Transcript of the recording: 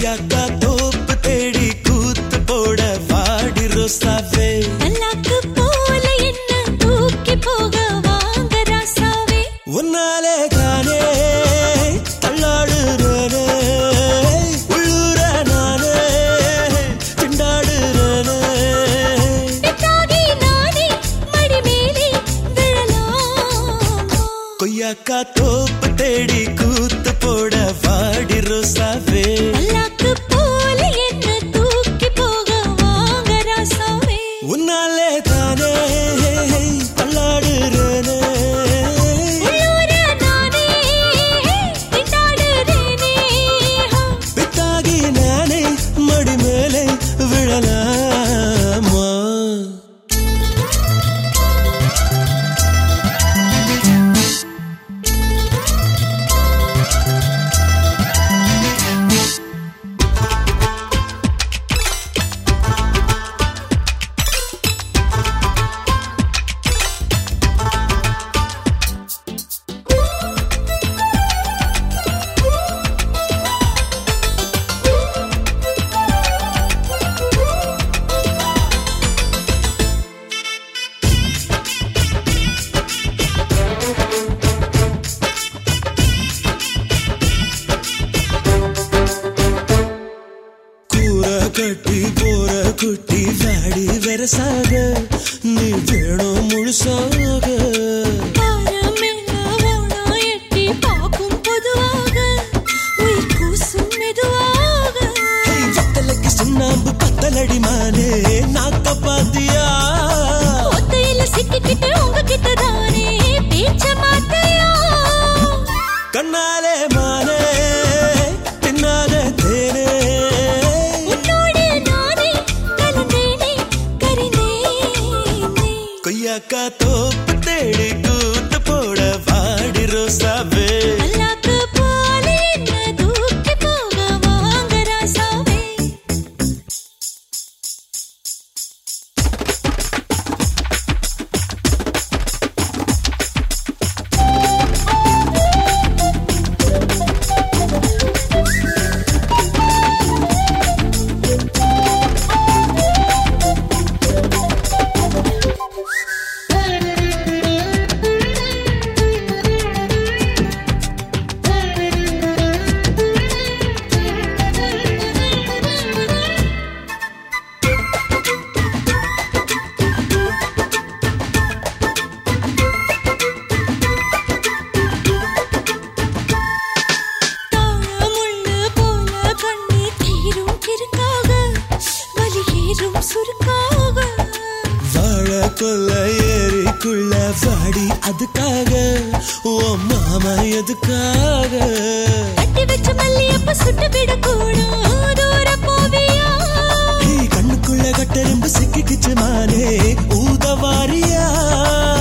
கொய்யாக்கா தோப்பு தேடி கூத்து போட வாடி ரோசாவே அல்லாக்கு போல என்ன தூக்கி போக வாங்க ராசாவே உன்னாலே தானே தள்ளாடுறேனே உள்ளூர நானே திண்டாடுறேனே பித்தாகி நானே மடி மேலே விழலாமா கொய்யாக்கா தோப்பு தேடி கூத்து போட வாடி ரோசாவே அல்லாக்கு போல என்ன தூக்கி போக வாங்க ராசாவே உன்னாலே தானே தள்ளாடுறேனே உள்ளூர நானே திண்டாடுறேனே பித்தாகி நானே மடி மேலே விழலாமா கட்டி போற குட்டி வாடி வரசாக நீ வேணும் முழுசாக எட்டி பார்க்கும் பொதுவாக உயிர் கூசும் மெதுவாக வத்தலைக்கு சுண்ணாம்பு பத்தலடி மானே நாக்க பாத்தியா ஒத்தையில சிக்கிக்கிட்டு உங்ககிட்ட தானே பேச்ச மாட்டையா கண்ணாலே மானே தின்னாத தேனே கொய்யாக்கா தோப்பு தேடி கூத்து போட வாடி ரோசாவே அல்லாக்கு போல என்ன தூக்கி போக வாங்க ராசாவே கொல்ல ஏரிக்குள்ள வாடி அதுக்காக ஓ மாமா எதுக்காக கட்டி வச்ச மல்லியப்ப சுட்டு விடக்கூடும் தூர போவியா கண்ணுக்குள்ள கட்டெரும்பு சிக்கிக்கிச்சு மானே ஊதவாரியா